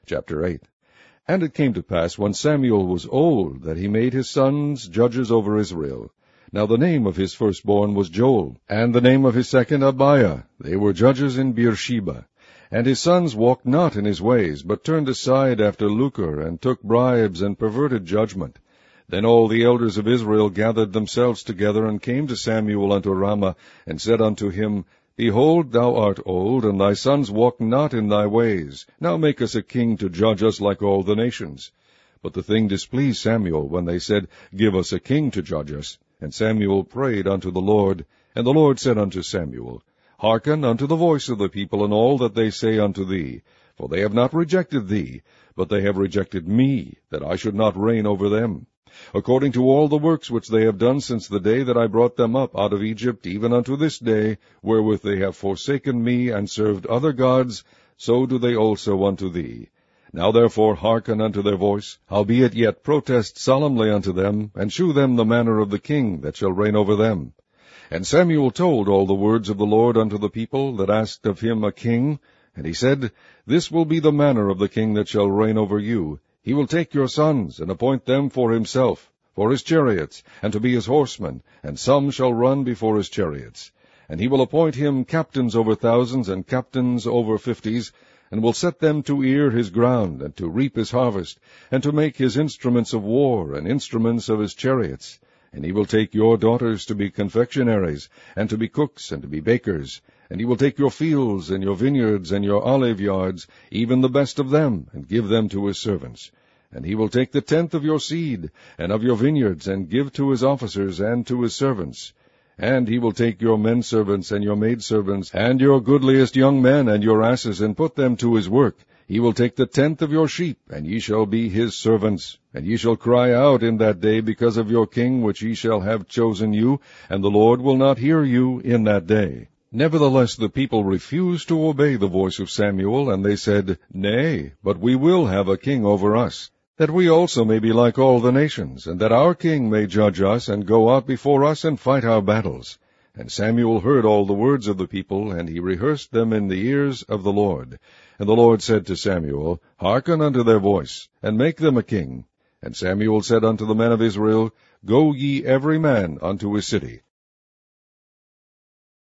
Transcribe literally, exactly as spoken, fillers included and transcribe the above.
Chapter eight. And it came to pass, when Samuel was old, that he made his sons judges over Israel. Now the name of his firstborn was Joel, and the name of his second Abiah. They were judges in Beersheba. And his sons walked not in his ways, but turned aside after lucre, and took bribes, and perverted judgment. Then all the elders of Israel gathered themselves together, and came to Samuel unto Ramah, and said unto him, Behold, thou art old, and thy sons walk not in thy ways. Now make us a king to judge us like all the nations. But the thing displeased Samuel, when they said, Give us a king to judge us. And Samuel prayed unto the Lord. And the Lord said unto Samuel, Hearken unto the voice of the people in all that they say unto thee. For they have not rejected thee, but they have rejected me, that I should not reign over them. According to all the works which they have done since the day that I brought them up out of Egypt, even unto this day, wherewith they have forsaken me, and served other gods, so do they also unto thee. Now therefore hearken unto their voice, howbeit yet protest solemnly unto them, and shew them the manner of the king that shall reign over them. And Samuel told all the words of the Lord unto the people that asked of him a king. And he said, This will be the manner of the king that shall reign over you. He will take your sons, and appoint them for himself, for his chariots, and to be his horsemen, and some shall run before his chariots. And he will appoint him captains over thousands, and captains over fifties, and will set them to ear his ground, and to reap his harvest, and to make his instruments of war, and instruments of his chariots. And he will take your daughters to be confectionaries, and to be cooks, and to be bakers. And he will take your fields, and your vineyards, and your olive yards, even the best of them, and give them to his servants. And he will take the tenth of your seed, and of your vineyards, and give to his officers, and to his servants. And he will take your men servants, and your maidservants, and your goodliest young men, and your asses, and put them to his work. He will take the tenth of your sheep, and ye shall be his servants. And ye shall cry out in that day because of your king, which ye shall have chosen you, and the Lord will not hear you in that day. Nevertheless the people refused to obey the voice of Samuel, and they said, Nay, but we will have a king over us, that we also may be like all the nations, and that our king may judge us, and go out before us, and fight our battles. And Samuel heard all the words of the people, and he rehearsed them in the ears of the Lord. And the Lord said to Samuel, Hearken unto their voice, and make them a king. And Samuel said unto the men of Israel, Go ye every man unto his city.